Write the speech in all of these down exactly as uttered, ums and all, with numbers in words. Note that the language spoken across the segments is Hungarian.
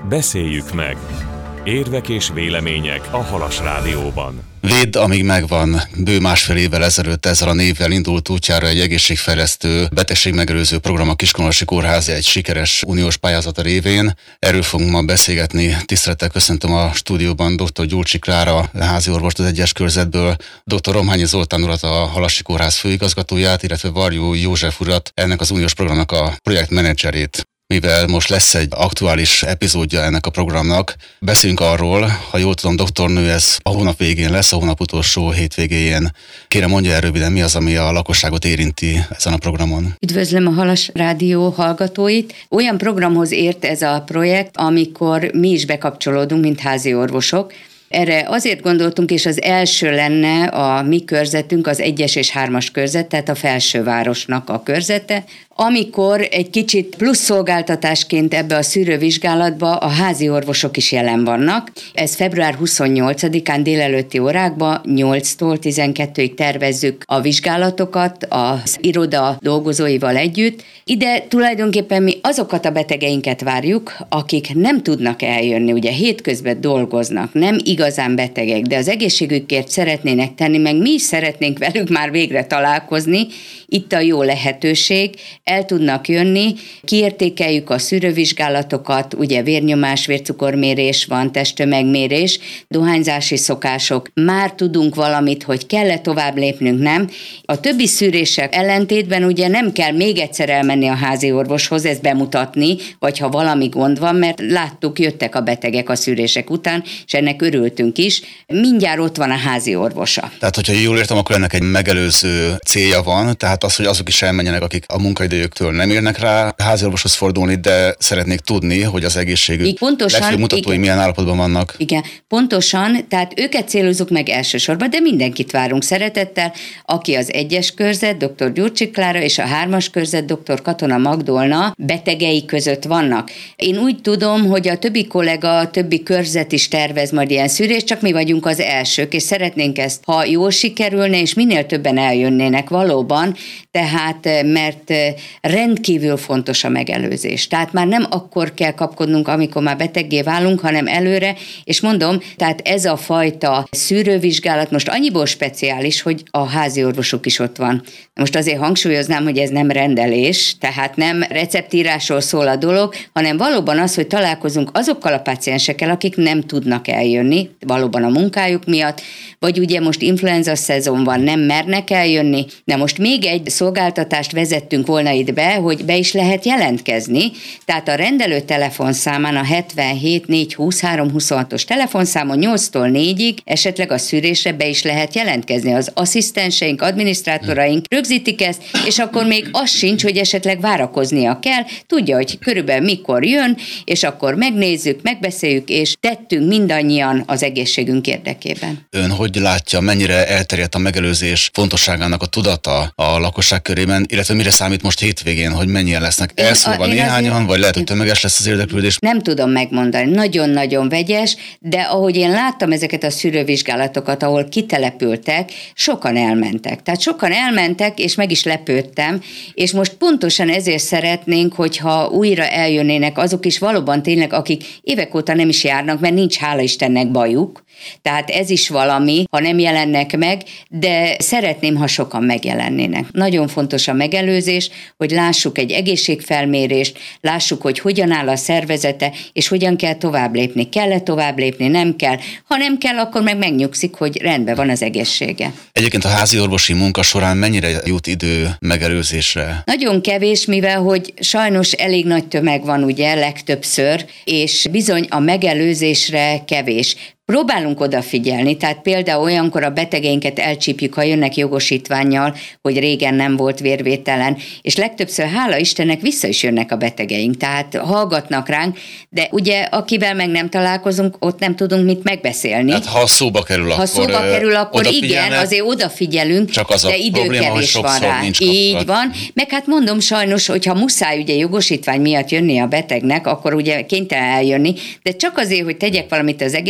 Beszéljük meg! Érvek és vélemények a Halas Rádióban. Védd, amíg megvan. Bő másfél évvel ezelőtt ezzel a névvel indult útjára egy egészségfejlesztő, betegségmegelőző program a Kiskunhalasi Kórház egy sikeres uniós pályázata révén. Erről fogunk ma beszélgetni. Tisztelettel köszöntöm a stúdióban dr. Gyurcsy Klára, házi orvost az egyes körzetből, dr. Romhányi Zoltán urat, a Halasi Kórház főigazgatóját, illetve Varjú József urat, ennek az uniós programnak a projektmenedzserét. Mivel most lesz egy aktuális epizódja ennek a programnak, beszélünk arról, ha jól tudom, doktornő, ez a hónap végén lesz, a hónap utolsó hétvégéjén. Kérem, mondja el röviden, mi az, ami a lakosságot érinti ezen a programon. Üdvözlöm a Halas Rádió hallgatóit. Olyan programhoz ért ez a projekt, amikor mi is bekapcsolódunk, mint házi orvosok. Erre azért gondoltunk, és az első lenne a mi körzetünk, az egyes és hármas körzet, tehát a felsővárosnak a körzete, amikor egy kicsit plusz szolgáltatásként ebbe a szűrővizsgálatba a házi orvosok is jelen vannak. Ez február huszonnyolcadikán délelőtti órákban nyolctól tizenkettőig tervezzük a vizsgálatokat az iroda dolgozóival együtt. Ide tulajdonképpen mi azokat a betegeinket várjuk, akik nem tudnak eljönni, ugye hétközben dolgoznak, nem igazán betegek, de az egészségükért szeretnének tenni, meg mi is szeretnénk velük már végre találkozni. Itt a jó lehetőség, el tudnak jönni, kiértékeljük a szűrővizsgálatokat, ugye vérnyomás, vércukormérés van, testtömegmérés, dohányzási szokások, már tudunk valamit, hogy kell-e tovább lépnünk, nem. A többi szűrések ellentétben ugye nem kell még egyszer elmenni a házi orvoshoz, ezt bemutatni, vagy ha valami gond van, mert láttuk, jöttek a betegek a szűrések után, és ennek örültünk is. Mindjárt ott van a házi orvosa. Tehát, hogyha jól értem, akkor ennek egy megelőző célja van, tehát az, hogy azok is elmenjenek, akik a munkaidejüktől nem érnek rá házi orvoshoz fordulni, de szeretnék tudni, hogy az egészségük pontosan, legfőbb mutatói igen, milyen állapotban vannak. Igen, pontosan, tehát őket célozzuk meg elsősorban, de mindenkit várunk szeretettel, aki az egyes körzet, dr. Gyurcsy Klára, és a hármas körzet, dr. Katona Magdolna betegei között vannak. Én úgy tudom, hogy a többi kollega, a többi körzet is tervez majd ilyen szűrést, csak mi vagyunk az elsők, és szeretnénk ezt, ha jól sikerülne, és minél többen eljönnének valóban, tehát mert rendkívül fontos a megelőzés. Tehát már nem akkor kell kapkodnunk, amikor már beteggé válunk, hanem előre, és mondom, tehát ez a fajta szűrővizsgálat most annyiból speciális, hogy a házi orvosuk is ott van. Most azért hangsúlyoznám, hogy ez nem rendelés, tehát nem receptírásról szól a dolog, hanem valóban az, hogy találkozunk azokkal a páciensekkel, akik nem tudnak eljönni, valóban a munkájuk miatt, vagy ugye most influenza szezon van, nem mernek eljönni, de most még egy szolgáltatást vezettünk volna itt be, hogy be is lehet jelentkezni, tehát a rendelő telefonszámán a hetvenhét négyszázhúsz háromszázhuszonhatos telefonszámon nyolctól négyig esetleg a szűrésre be is lehet jelentkezni. Az asszisztenseink, adminisztrátoraink rögzítik ezt, és akkor még az sincs, hogy esetleg várakoznia kell, tudja, hogy körülbelül mikor jön, és akkor megnézzük, megbeszéljük, és tettünk mindannyian az egészségünk érdekében. Ön hogy látja, mennyire elterjedt a megelőzés fontosságának a tudata a lakosság körében, illetve mire számít most hétvégén, hogy mennyien lesznek? Elszólva néhányan, azért, vagy lehet, hogy tömeges lesz az érdeklődés? Nem tudom megmondani, nagyon-nagyon vegyes, de ahogy én láttam ezeket a szűrővizsgálatokat, ahol kitelepültek, sokan elmentek. Tehát sokan elmentek, és meg is lepődtem, és most pontosan ezért szeretnénk, hogyha újra eljönnének azok is valóban tényleg, akik évek óta nem is járnak, mert nincs hála Istennek bajuk. Tehát ez is valami, ha nem jelennek meg, de szeretném, ha sokan megjelennének. Nagyon fontos a megelőzés, hogy lássuk egy egészségfelmérést, lássuk, hogy hogyan áll a szervezete, és hogyan kell tovább lépni. Kell-e tovább lépni, nem kell. Ha nem kell, akkor meg megnyugszik, hogy rendben van az egészsége. Egyébként a házi orvosi munka során mennyire jut idő megelőzésre? Nagyon kevés, mivel hogy sajnos elég nagy tömeg van ugye legtöbbször, és bizony a megelőzésre kevés. Próbálunk odafigyelni, tehát például olyankor a betegeinket elcsípjük, ha jönnek jogosítvánnyal, hogy régen nem volt vérvételen, és legtöbbször, hála Istennek, vissza is jönnek a betegeink, tehát hallgatnak ránk, de ugye akivel meg nem találkozunk, ott nem tudunk mit megbeszélni. Hát ha szóba kerül, ha akkor szóba kerül, akkor igen, azért odafigyelünk, csak az de időkevés van rá. Így van, meg hát mondom sajnos, hogyha muszáj ugye jogosítvány miatt jönni a betegnek, akkor ugye kénytelen eljönni, de csak azért, hogy tegyek valamit az egészségemért,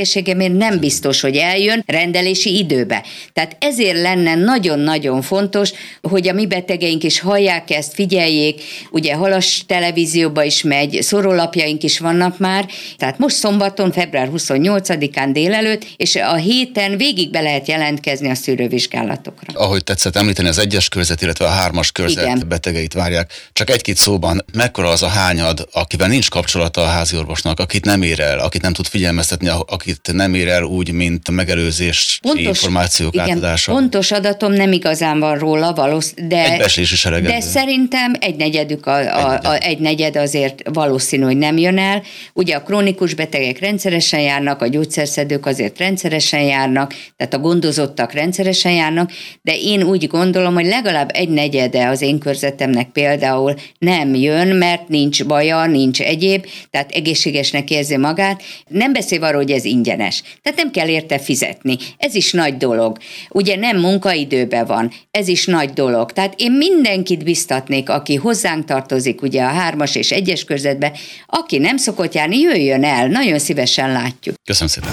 egyébként nem biztos, hogy eljön rendelési időbe. Tehát ezért lenne nagyon-nagyon fontos, hogy a mi betegeink is hallják ezt, figyeljék, ugye Halas televízióba is megy, szórólapjaink is vannak már, tehát most szombaton, február huszonnyolcadikán délelőtt, és a héten végig be lehet jelentkezni a szűrővizsgálatokra. Ahogy tetszett említeni, az egyes körzet, illetve a hármas körzet Igen. betegeit várják. Csak egy-két szóban, mekkora az a hányad, akivel nincs kapcsolata a háziorvosnak, akit nem ér el, akit nem tud figyelmeztetni, akit nem ér el úgy, mint megelőzés, pontos, információk igen, átadása? Pontos adatom nem igazán van róla, valószínű, de, de szerintem egy negyedük a, a, a, egy negyed azért valószínű, hogy nem jön el. Ugye a krónikus betegek rendszeresen járnak, a gyógyszerszedők azért rendszeresen járnak, tehát a gondozottak rendszeresen járnak, de én úgy gondolom, hogy legalább egy negyede az én körzetemnek például nem jön, mert nincs baja, nincs egyéb, tehát egészségesnek érzi magát. Nem beszélve arról, hogy ez ingyenes. Tehát nem kell érte fizetni. Ez is nagy dolog. Ugye nem munkaidőben van. Ez is nagy dolog. Tehát én mindenkit biztatnék, aki hozzánk tartozik, ugye a hármas és egyes körzetbe, aki nem szokott járni, jöjjön el. Nagyon szívesen látjuk. Köszönöm szépen.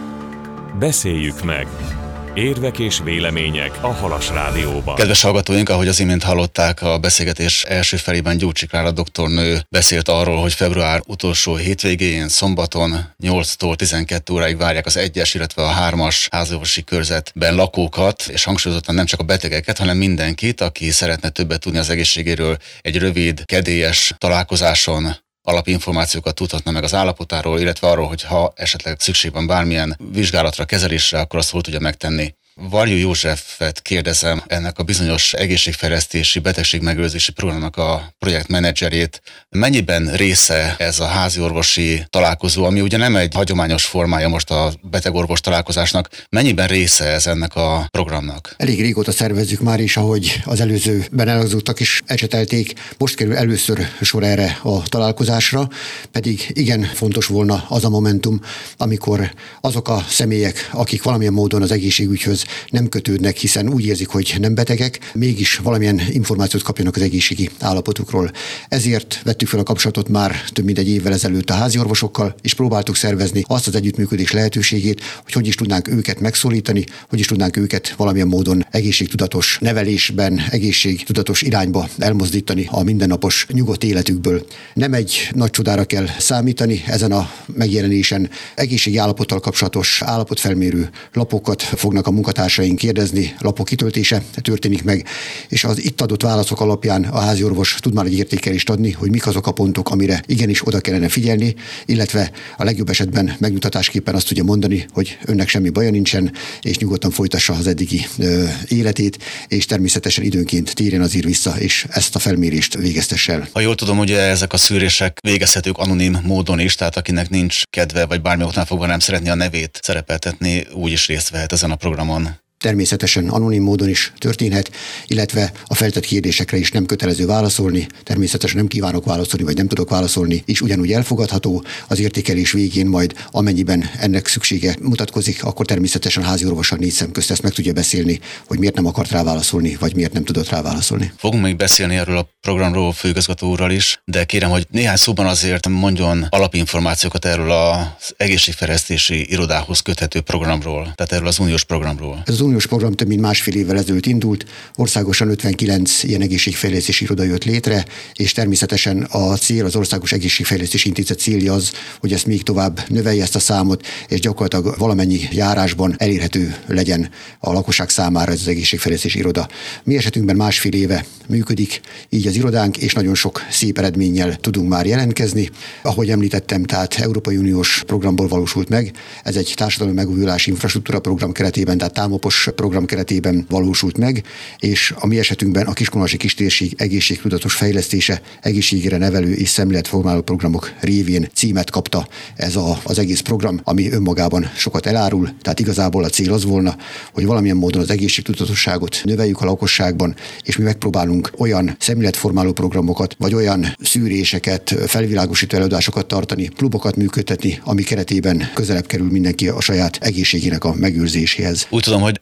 Beszéljük meg. Érvek és vélemények a Halas Rádióban. Kedves hallgatóink, ahogy az imént hallották, a beszélgetés első felében Gyurcsik Klára doktornő beszélt arról, hogy február utolsó hétvégén, szombaton nyolctól tizenkét óráig várják az egyes, illetve a hármas háziorvosi körzetben lakókat, és hangsúlyozottan nem csak a betegeket, hanem mindenkit, aki szeretne többet tudni az egészségéről, egy rövid, kedélyes találkozáson alapinformációkat tudhatna meg az állapotáról, illetve arról, hogy ha esetleg szükség van bármilyen vizsgálatra, kezelésre, akkor azt hol tudja megtenni. Varjú Józsefet kérdezem, ennek a bizonyos egészségfejlesztési, betegségmegőrzési programnak a projektmenedzserét. Mennyiben része ez a háziorvosi találkozó, ami ugye nem egy hagyományos formája most a betegorvos találkozásnak, mennyiben része ez ennek a programnak? Elég régóta szervezzük már is, ahogy az előzőben elhangzottak is ecsetelték. Most kerül először sor erre a találkozásra, pedig igen fontos volna az a momentum, amikor azok a személyek, akik valamilyen módon az egészségügyhöz nem kötődnek, hiszen úgy érzik, hogy nem betegek, mégis valamilyen információt kapjanak az egészségi állapotukról. Ezért vettük fel a kapcsolatot már több mint egy évvel ezelőtt a háziorvosokkal, és próbáltuk szervezni azt az együttműködés lehetőségét, hogy hogy is tudnánk őket megszólítani, hogy is tudnánk őket valamilyen módon egészségtudatos nevelésben, egészségtudatos irányba elmozdítani a mindennapos nyugodt életükből. Nem egy nagy csodára kell számítani ezen a megjelenésen. Egészségi állapottal kapcsolatos állapotfelmérő lapokat fognak a munkatársaink kérdezni, lapok kitöltése történik meg, és az itt adott válaszok alapján a háziorvos tud már egy értékelést adni, hogy mik azok a pontok, amire igenis oda kellene figyelni, illetve a legjobb esetben megmutatásképpen azt tudja mondani, hogy önnek semmi baja nincsen, és nyugodtan folytassa az eddigi ö, életét, és természetesen időnként térjen azért vissza, és ezt a felmérést végeztesse el. Ha jól tudom, ugye ezek a szűrések végezhetők anonim módon is, tehát akinek nincs kedve, vagy bármi oknál fogva nem szeretné a nevét szerepeltetni, úgy is részt vehet ezen a programon. Természetesen anonim módon is történhet, illetve a feltett kérdésekre is nem kötelező válaszolni, természetesen nem kívánok válaszolni, vagy nem tudok válaszolni, és ugyanúgy elfogadható. Az értékelés végén majd, amennyiben ennek szüksége mutatkozik, akkor természetesen a háziorvossal négy szem közt ezt meg tudja beszélni, hogy miért nem akart rá válaszolni, vagy miért nem tudott rá válaszolni. Fogunk még beszélni erről a programról főigazgató úrral is, de kérem, hogy néhány szóban azért mondjon alapinformációkat erről az egészségfejlesztési irodához köthető programról, tehát erről az uniós programról. Ez az uniós program több mint másfél évvel ezelőtt indult, országosan ötvenkilenc ilyen egészségfejlesztési iroda jött létre, és természetesen a cél, az Országos Egészségfejlesztési Intézet célja az, hogy ezt még tovább növelje ezt a számot, és gyakorlatilag valamennyi járásban elérhető legyen a lakosság számára ez az egészségfejlesztési iroda. Mi esetünkben másfél éve működik így az irodánk, és nagyon sok szép eredménnyel tudunk már jelentkezni. Ahogy említettem, tehát Európai Uniós programból valósult meg, ez egy társadalmi megújulási infrastruktúra program keretében, tehát támopos program keretében valósult meg, és a mi esetünkben a Kiskunhalasi Kistérség egészségtudatos fejlesztése, egészségére nevelő és szemléletformáló programok révén címet kapta ez a, az egész program, ami önmagában sokat elárul, tehát igazából a cél az volna, hogy valamilyen módon az egészségtudatosságot növeljük a lakosságban, és mi megpróbálunk olyan szemléletformáló programokat, vagy olyan szűréseket, felvilágosító előadásokat tartani, klubokat működtetni, ami keretében közelebb kerül mindenki a saját egészségének a megőrzéséhez. Úgy tudom, hogy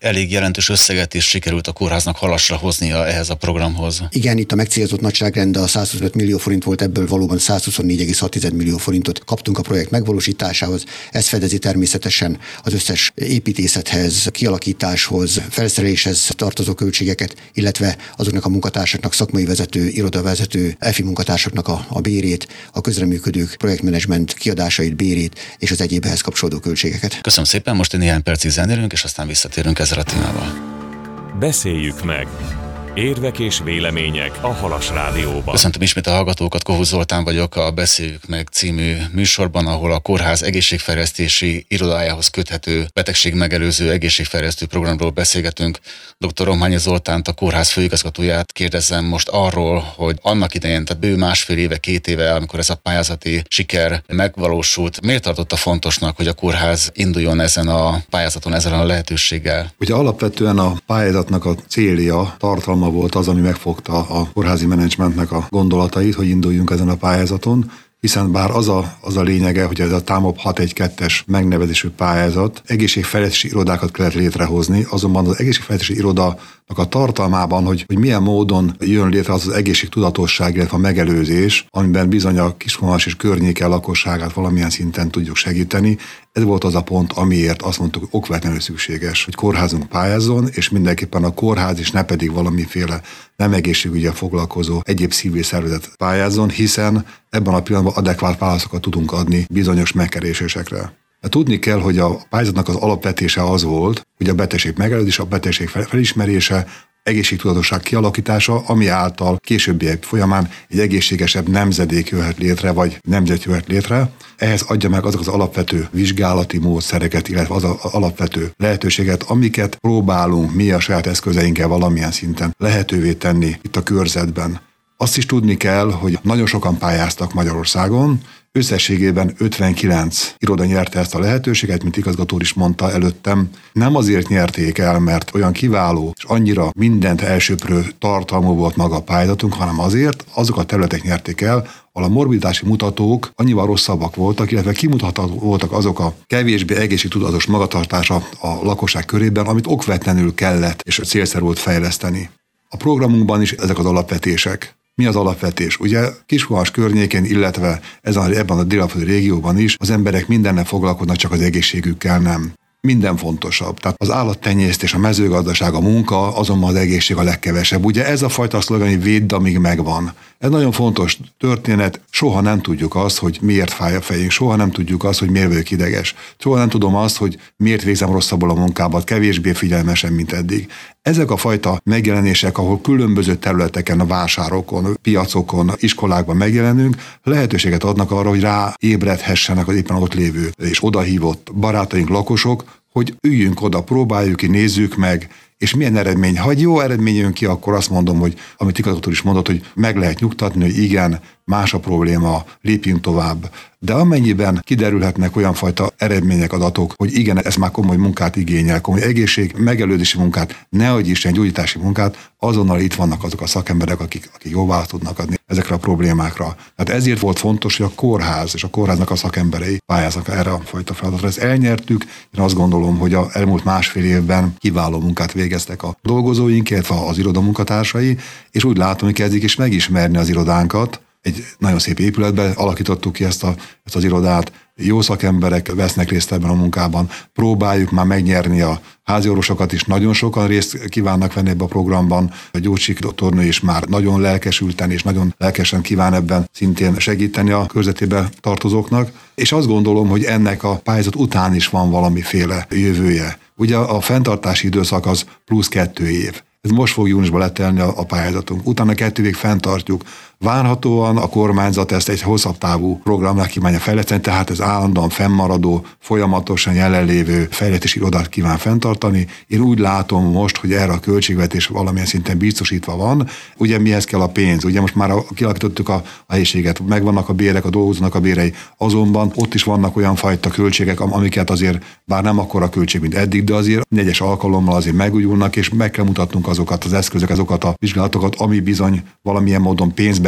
elég jelentős összeget is sikerült a kórháznak halasra hoznia ehhez a programhoz. Igen, itt a megcélzott nagyságrend a százhuszonöt millió forint volt, ebből valóban százhuszonnégy egész hat millió forintot kaptunk a projekt megvalósításához. Ez fedezi természetesen az összes építészethez, kialakításhoz, felszereléshez tartozó költségeket, illetve azoknak a munkatársaknak, szakmai vezető, irodavezető, e fi munkatársaknak a, a bérét, a közreműködők projektmenedzsment kiadásait, bérét és az egyébhez kapcsolódó költségeket. Köszönöm szépen, most egy néhány percig zenélünk, és aztán visszatérünk ezzel a témával. Beszéljük meg! Érvek és vélemények a Halas Rádióban. Köszöntöm ismét a hallgatókat, Kohut Zoltán vagyok a Beszéljük meg című műsorban, ahol a kórház egészségfejlesztési irodájához köthető betegségmegelőző egészségfejlesztő programról beszélgetünk. dr. Romhányi Zoltánt, a kórház főigazgatóját kérdezzem most arról, hogy annak idején, tehát bő másfél éve, két éve, amikor ez a pályázati siker megvalósult, miért tartotta fontosnak, hogy a kórház induljon ezen a pályázaton, ezen a lehetőséggel? Ugye alapvetően a pályázatnak a célja, tartalma volt az, ami megfogta a kórházi menedzsmentnek a gondolatait, hogy induljunk ezen a pályázaton, hiszen bár az a, az a lényege, hogy ez a TÁMOP hat egy kettes megnevezésű pályázat, egészségfejlesztési irodákat kellett létrehozni, azonban az egészségfejlesztési irodának a tartalmában, hogy, hogy milyen módon jön létre az az egészségtudatosság, illetve a megelőzés, amiben bizony a Kiskunhalas és környéke lakosságát valamilyen szinten tudjuk segíteni. Ez volt az a pont, amiért azt mondtuk, hogy okvetlenül szükséges, hogy kórházunk pályázzon, és mindenképpen a kórház is ne pedig valamiféle nem egészségügyel foglalkozó egyéb civil szervezet pályázzon, hiszen ebben a pillanatban adekvát válaszokat tudunk adni bizonyos megkeresésekre. Tudni kell, hogy a pályázatnak az alapvetése az volt, hogy a betegség megelőzés, a betegség felismerése, egészségtudatosság kialakítása, ami által későbbiek folyamán egy egészségesebb nemzedék jöhet létre, vagy nemzet jöhet létre. Ehhez adja meg azok az alapvető vizsgálati módszereket, illetve az, az alapvető lehetőséget, amiket próbálunk mi a saját eszközeinkkel valamilyen szinten lehetővé tenni itt a körzetben. Azt is tudni kell, hogy nagyon sokan pályáztak Magyarországon, összességében ötvenkilenc iroda nyerte ezt a lehetőséget, mint igazgató is mondta előttem. Nem azért nyerték el, mert olyan kiváló és annyira mindent elsöprő tartalmú volt maga a pályázatunk, hanem azért azok a területek nyerték el, ahol a morbiditási mutatók annyival rosszabbak voltak, illetve kimutathatók voltak azok a kevésbé egészségtudatos magatartása a lakosság körében, amit okvetlenül kellett és célszerű volt fejleszteni. A programunkban is ezek az alapvetések. Mi az alapvetés? Ugye Kiskunhalas környékén, illetve ezen, ebben a délaföldi régióban is az emberek mindennel foglalkoznak, csak az egészségükkel nem. Minden fontosabb. Tehát az állattenyésztés, a mezőgazdaság, a munka, azonban az egészség a legkevesebb. Ugye ez a fajta szlogen, hogy védd, amíg megvan. Ez nagyon fontos történet. Soha nem tudjuk azt, hogy miért fáj a fejünk, soha nem tudjuk azt, hogy miért vagyok ideges. Soha nem tudom azt, hogy miért végzem rosszabbul a munkábat, kevésbé figyelmesen, mint eddig. Ezek a fajta megjelenések, ahol különböző területeken, a vásárokon, piacokon, iskolákban megjelenünk, lehetőséget adnak arra, hogy ráébredhessenek az éppen ott lévő és odahívott barátaink, lakosok, hogy üljünk oda, próbáljuk ki, nézzük meg, és milyen eredmény. Ha egy jó eredmény jön ki, akkor azt mondom, hogy amit igazgató is mondott, hogy meg lehet nyugtatni, hogy igen, más a probléma, lépjünk tovább. De amennyiben kiderülhetnek olyan fajta eredmények, adatok, hogy igen, ez már komoly munkát igényel, komoly egészség, megelőzési munkát, nehogy Isten gyógyítási munkát, azonnal itt vannak azok a szakemberek, akik, akik jó választ tudnak adni ezekre a problémákra. Tehát ezért volt fontos, hogy a kórház és a kórháznak a szakemberei pályáznak erre a fajta feladatra. Ezt elnyertük, én azt gondolom, hogy az elmúlt másfél évben kiváló munkát végeztek a dolgozóink, illetve az iroda munkatársai, és úgy látom, hogy kezdik is megismerni az irodánkat. Egy nagyon szép épületben alakítottuk ki ezt, a, ezt az irodát, jó szakemberek vesznek részt ebben a munkában, próbáljuk már megnyerni a háziorvosokat is, nagyon sokan részt kívánnak venni ebben a programban, a Gyurcsik doktornő is már nagyon lelkesülten és nagyon lelkesen kíván ebben szintén segíteni a körzetébe tartozóknak, és azt gondolom, hogy ennek a pályázat után is van valamiféle jövője. Ugye a fenntartási időszak az plusz kettő év. Ez most fog júniusban letelni a, a pályázatunk. Utána kettő évig fenntartjuk. Várhatóan a kormányzat ezt egy hosszabb távú programra kívánja fejleszteni, tehát ez állandóan fennmaradó, folyamatosan jelenlévő fejlesztési irodát kíván fenntartani. Én úgy látom most, hogy erre a költségvetés valamilyen szinten biztosítva van. Ugye mihez kell a pénz? Ugye most már kialakítottuk a, a helyiséget, megvannak a bérek, a dolgozónak a bérei, azonban ott is vannak olyan fajta költségek, amiket azért, bár nem akkora költség, mint eddig, de azért egyes alkalommal azért megújulnak, és meg kell mutatnunk azokat az eszközök, azokat a vizsgálatokat, ami bizony valamilyen módon pénzbe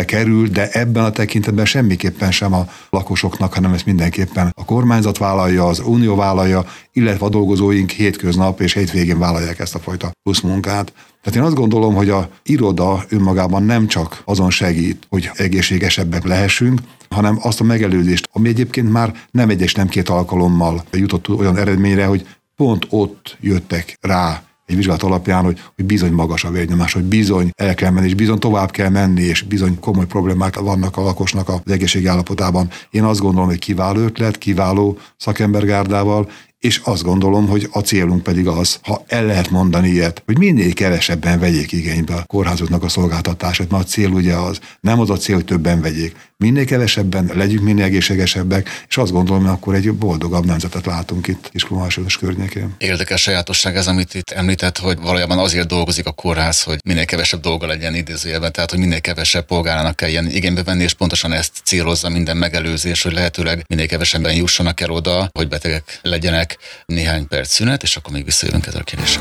pénzbe kerül, de ebben a tekintetben semmiképpen sem a lakosoknak, hanem ezt mindenképpen a kormányzat vállalja, az unió vállalja, illetve a dolgozóink hétköznap és hétvégén vállalják ezt a fajta plusz munkát. Tehát én azt gondolom, hogy a iroda önmagában nem csak azon segít, hogy egészségesebbek lehessünk, hanem azt a megelőzést, ami egyébként már nem egy és nem két alkalommal jutott olyan eredményre, hogy pont ott jöttek rá egy vizsgálat alapján, hogy, hogy bizony magas a vérnyomás, hogy bizony el kell menni, és bizony tovább kell menni, és bizony komoly problémák vannak a lakosnak az egészségi állapotában. Én azt gondolom, hogy kiváló ötlet, kiváló szakembergárdával, és azt gondolom, hogy a célunk pedig az, ha el lehet mondani ilyet, hogy minél kevesebben vegyék igénybe a kórházoknak a szolgáltatását, mert a cél ugye az, nem az a cél, hogy többen vegyék. Minél kevesebben legyünk minél egészségesebbek, és azt gondolom, hogy akkor egy boldogabb nemzetet látunk itt Kiskunhalasváros környékén. Érdekes sajátosság ez, amit itt említett, hogy valójában azért dolgozik a kórház, hogy minél kevesebb dolga legyen idézőjelben, tehát hogy minél kevesebb polgárának kelljen igénybe venni, és pontosan ezt célozza minden megelőzés, hogy lehetőleg minél kevesebben jussanak el oda, hogy betegek legyenek. Néhány perc szünet, és akkor még visszajövünk ezzel a kérdéssel.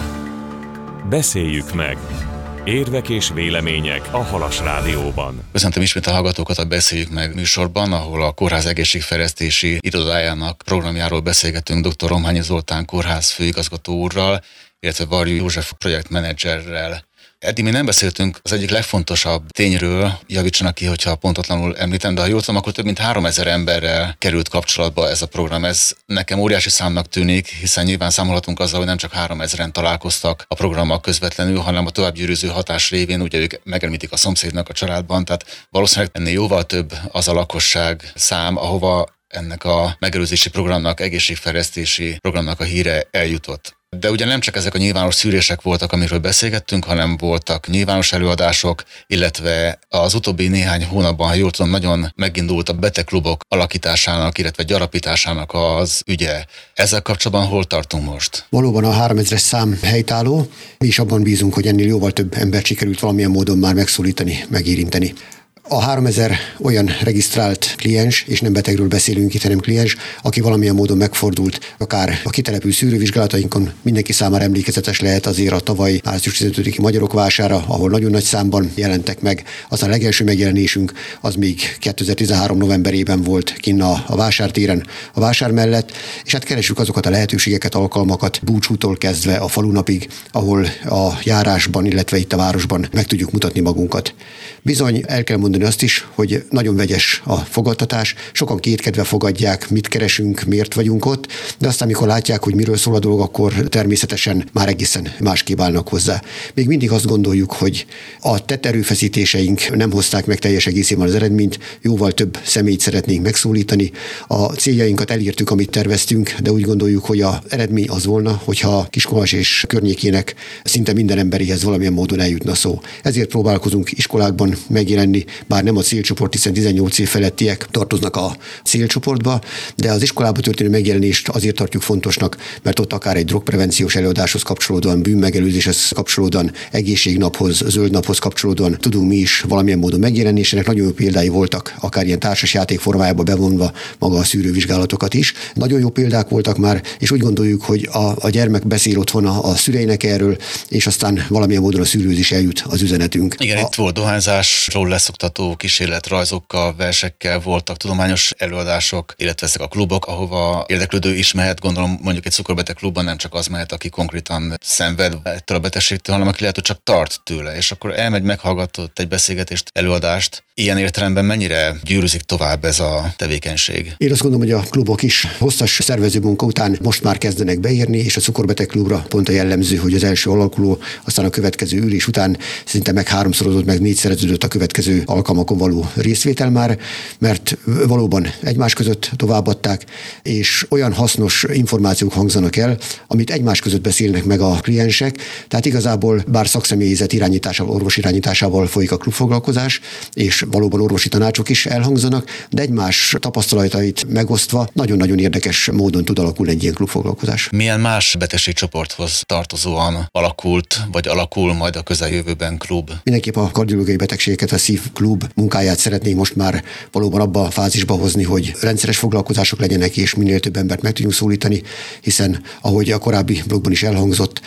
Beszéljük meg! Érvek és vélemények a Halas Rádióban. Köszöntöm ismét a hallgatókat a Beszéljük meg műsorban, ahol a Kórház egészségfejlesztési irodájának programjáról beszélgetünk dr. Romhányi Zoltán kórház főigazgató úrral, illetve Varjú József projektmenedzserrel. Eddig mi nem beszéltünk az egyik legfontosabb tényről, javítsanak ki, hogyha pontatlanul említem, de ha jól tudom, akkor több mint háromezer emberrel került kapcsolatba ez a program. Ez nekem óriási számnak tűnik, hiszen nyilván számolhatunk azzal, hogy nem csak háromezren találkoztak a programmal közvetlenül, hanem a továbbgyűrűző hatás révén, ugye ők megemlítik a szomszédnak a családban, tehát valószínűleg ennél jóval több az a lakosság szám, ahova ennek a megelőzési programnak, egészségfejlesztési programnak a híre eljutott. De ugye nem csak ezek a nyilvános szűrések voltak, amiről beszélgettünk, hanem voltak nyilvános előadások, illetve az utóbbi néhány hónapban, ha jól tudom, nagyon megindult a betegklubok alakításának, illetve gyarapításának az ügye. Ezzel kapcsolatban hol tartunk most? Valóban a háromezres szám helytálló, mi is abban bízunk, hogy ennél jóval több embert sikerült valamilyen módon már megszólítani, megérinteni. A háromezer olyan regisztrált kliens, és nem betegről beszélünk itt, hanem kliens, aki valamilyen módon megfordult, akár a kitelepülő szűrővizsgálatainkon mindenki számára emlékezetes lehet azért a tavaly március tizenötödiki Magyarok vására, ahol nagyon nagy számban jelentek meg. Aztán a legelső megjelenésünk az még kétezer-tizenhárom novemberében volt kinn a, a vásártéren, a vásár mellett, és hát keresjük azokat a lehetőségeket, alkalmakat, búcsútól kezdve a falunapig, ahol a járásban, illetve itt a városban meg tudjuk mutatni magunkat. Bizony el kell mondani azt is, hogy nagyon vegyes a fogadtatás, sokan kétkedve fogadják, mit keresünk, miért vagyunk ott, de aztán, amikor látják, hogy miről szól a dolog, akkor természetesen már egészen másképp állnak hozzá. Még mindig azt gondoljuk, hogy a tett erőfeszítéseink nem hozták meg teljes egészében az eredményt, jóval több személyt szeretnénk megszólítani. A céljainkat elértük, amit terveztünk, de úgy gondoljuk, hogy az eredmény az volna, hogyha Kiskunhalas és környékének szinte minden emberéhez valamilyen módon eljutna szó. Ezért próbálkozunk iskolákban megjelenni, bár nem a célcsoport, hiszen tizennyolc év felettiek tartoznak a célcsoportba, de az iskolában történő megjelenést azért tartjuk fontosnak, mert ott akár egy drogprevenciós előadáshoz kapcsolódóan, bűnmegelőzéshez kapcsolódóan, egészségnaphoz, zöld naphoz kapcsolódóan tudunk mi is valamilyen módon megjelenni, és ennek nagyon jó példái voltak, akár ilyen társasjáték formájába bevonva maga a szűrővizsgálatokat is. Nagyon jó példák voltak már, és úgy gondoljuk, hogy a, a gyermek beszél otthon a, a szüleinek erről, és aztán valamilyen módon a szűrőz is eljut az üzenetünk. Igen, a, itt volt dohányzásról leszoktató kísérletrajzokkal, versekkel, voltak tudományos előadások, illetve ezek a klubok, ahova érdeklődő is mehet, gondolom mondjuk egy cukorbeteg klubban nem csak az mehet, aki konkrétan szenved ettől a betegségtől, hanem aki lehet, hogy csak tart tőle, és akkor elmegy, meghallgatott egy beszélgetést, előadást. Ilyen értelemben mennyire gyűrűzik tovább ez a tevékenység? Én azt gondolom, hogy a klubok is hosszas szervező munka után most már kezdenek beérni, és a cukorbeteg klubra pont a jellemző, hogy az első alakuló, aztán a következő ülés után szinte meg háromszorozódott, meg négyszereződött a következő alkalmakon való részvétel már, mert valóban egymás között továbbadták, és olyan hasznos információk hangzanak el, amit egymás között beszélnek meg a kliensek, tehát igazából bár szakszemélyzet irányításával, orvos irányításával folyik a klubfoglalkozás, és valóban orvosi tanácsok is elhangzanak, de egymás tapasztalatait megosztva nagyon-nagyon érdekes módon tud alakulni egy ilyen klubfoglalkozás. Milyen más betegségcsoporthoz tartozóan alakult, vagy alakul majd a közeljövőben klub? Mindenképp a kardiológiai betegségeket, a szívklub munkáját szeretnénk most már valóban abba a fázisba hozni, hogy rendszeres foglalkozások legyenek, és minél több embert meg tudjunk szólítani, hiszen ahogy a korábbi blogban is elhangzott,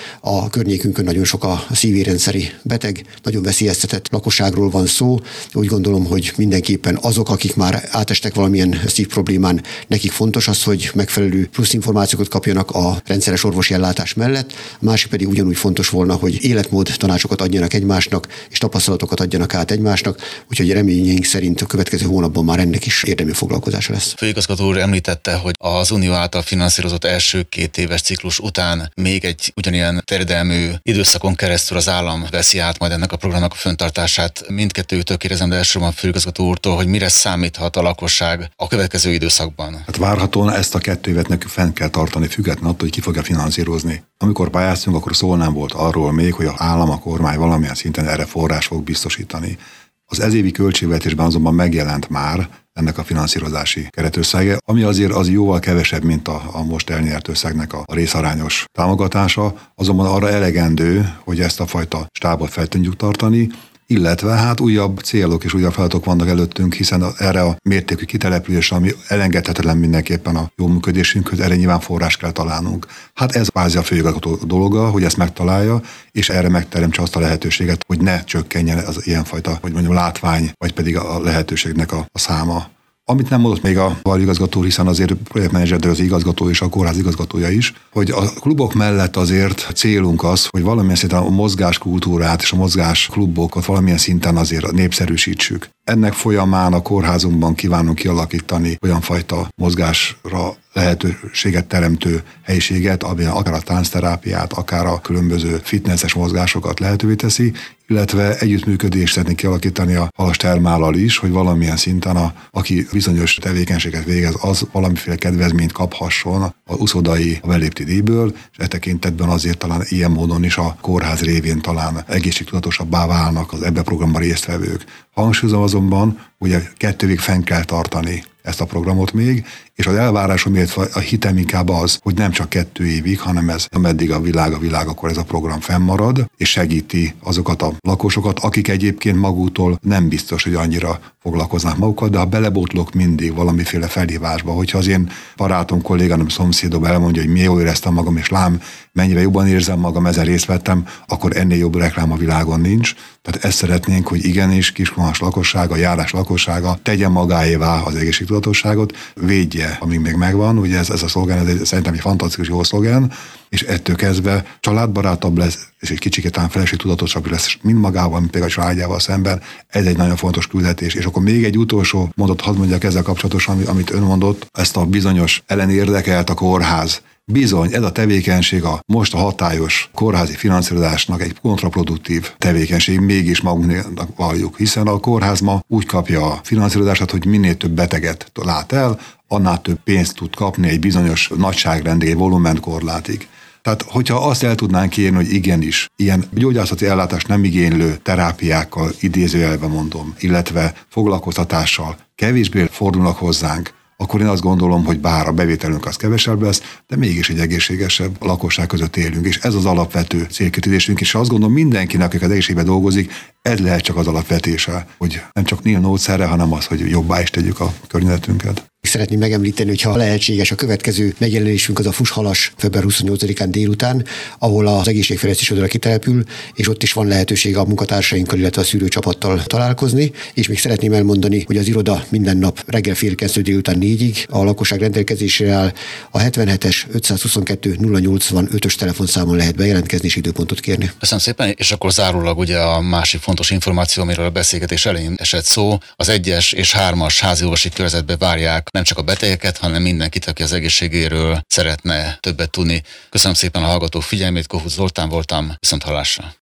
a környékünkön nagyon sok a szívérendszeri beteg, nagyon veszélyeztetett lakosságról van szó. Úgy gondolom, hogy mindenképpen azok, akik már átestek valamilyen szívproblémán, nekik fontos az, hogy megfelelő plusz információkat kapjanak a rendszeres orvosi ellátás mellett. A másik pedig ugyanúgy fontos volna, hogy életmód tanácsokat adjanak egymásnak, és tapasztalatokat adjanak át egymásnak, úgyhogy reményeink szerint a következő hónapban már ennek is érdemű foglalkozása lesz. Főigazgató úr említette, hogy az Unió által finanszírozott első két éves ciklus után még egy ugyanilyen terjedelmű időszakon keresztül az állam veszi át majd ennek a programnak a fenntartását. Mindkettőtől kérdezem, de elsősorban főigazgató úrtól, hogy mire számíthat a lakosság a következő időszakban. Hát várhatóan ezt a kettő évet nekünk fenn kell tartani, függetlenül attól, hogy ki fogja finanszírozni. Amikor pályáztunk, akkor szó nem volt arról még, hogy az állam, a kormány valamilyen szinten erre forrás fog biztosítani. Az ezévi költségvetésben azonban megjelent már ennek a finanszírozási keretösszege, ami azért az jóval kevesebb, mint a, a most elnyert összegnek a, a részarányos támogatása, azonban arra elegendő, hogy ezt a fajta stábot fel tudjuk tartani, illetve hát újabb célok és újabb feladatok vannak előttünk, hiszen erre a mértékű kitelepülésre, ami elengedhetetlen mindenképpen a jó működésünkhöz, erre nyilván forrás kell találnunk. Hát ez kvázi a főigazgató dolga, hogy ezt megtalálja, és erre megteremtse azt a lehetőséget, hogy ne csökkenjen az ilyenfajta, hogy mondjam, látvány, vagy pedig a lehetőségnek a, a száma. Amit nem mondott még a igazgató, hiszen azért projektmenedzser, de az igazgató és a kórház igazgatója is, hogy a klubok mellett azért célunk az, hogy valamilyen szinten a mozgáskultúrát és a mozgásklubokat valamilyen szinten azért népszerűsítsük. Ennek folyamán a kórházunkban kívánunk kialakítani olyan fajta mozgásra lehetőséget teremtő helyiséget, ami akár a táncterápiát, akár a különböző fitnesses mozgásokat lehetővé teszi, illetve együttműködést szeretnénk kialakítani a Halas Termállal is, hogy valamilyen szinten, a, aki bizonyos tevékenységet végez, az valamiféle kedvezményt kaphasson a uszodai a belépti díjből, és e tekintetben azért talán ilyen módon is a kórház révén talán egészségtudatosabbá válnak az ebbe a programban résztvevők. Hangsúlyozom azonban, hogy a kettőig fenn kell tartani ezt a programot még, és az elvárásom, illetve a hitem inkább az, hogy nem csak kettő évig, hanem ez, ameddig a világ a világ, akkor ez a program fennmarad, és segíti azokat a lakosokat, akik egyébként maguktól nem biztos, hogy annyira foglalkoznak magukkal, de ha belebotlok mindig valamiféle felhívásba, hogyha az én barátom, kollégám, szomszédom elmondja, hogy mi jól éreztem magam, és lám, mennyivel jobban érzem magam, ezen részt vettem, akkor ennél jobb reklám a világon nincs. Tehát ezt szeretnénk, hogy igenis Kiskunhalas lakossága, járás lakossága tegye magáévá az egészségtudatosságot, védje, amíg még megvan. Ugye ez, ez a szlogán, ez egy, szerintem egy fantasztikus jó szlogán, és ettől kezdve családbarátabb lesz, és egy kicsikét talán felelősségtudatosabb lesz mind magával, mint például a családjával szemben. Ez egy nagyon fontos küldetés. És akkor még egy utolsó mondat hadd mondjak ezzel kapcsolatosan, amit ön mondott, ezt a bizonyos ellenérdekelt a kórház. Bizony, ez a tevékenység a most a hatályos kórházi finanszírozásnak egy kontraproduktív tevékenység, mégis magunknak valljuk, hiszen a kórház ma úgy kapja a finanszírozását, hogy minél több beteget lát el, annál több pénzt tud kapni egy bizonyos nagyságrendig, egy volumenkorlátig. Tehát, hogyha azt el tudnánk érni, hogy igenis, ilyen gyógyászati ellátást nem igénylő terápiákkal, idézőjelben mondom, illetve foglalkoztatással kevésbé fordulnak hozzánk, akkor én azt gondolom, hogy bár a bevételünk az kevesebb lesz, de mégis egy egészségesebb lakosság között élünk, és ez az alapvető célkitűzésünk, és azt gondolom mindenkinek, aki az egészségben dolgozik, ez lehet csak az alapvetése, hogy nem csak Nil módszerre, hanem az, hogy jobbá is tegyük a környezetünket. Szeretném megemlíteni, hogy ha lehetséges, a következő megjelenésünk az a Fusshalas február huszonnyolcadikán délután, ahol az egészségfejlesztés oldalra kitelepül, és ott is van lehetőség a munkatársainkkal, illetve a szűrőcsapattal találkozni, és még szeretném elmondani, hogy az iroda minden nap reggel fél kilenctől délután négyig a lakosság rendelkezésre áll. A hetvenhetes ötszázhuszonkettő nulla nyolcvanötös telefonszámon lehet bejelentkezni és időpontot kérni. Köszönöm szépen, és akkor zárólag ugye a másik fontos információ, amiről a beszélgetés elején esett szó, az egyes és hármas háziorvosi körzetbe várják nem csak a betegeket, hanem mindenkit, aki az egészségéről szeretne többet tudni. Köszönöm szépen a hallgatók figyelmét, Kohut Zoltán voltam, viszont hallásra.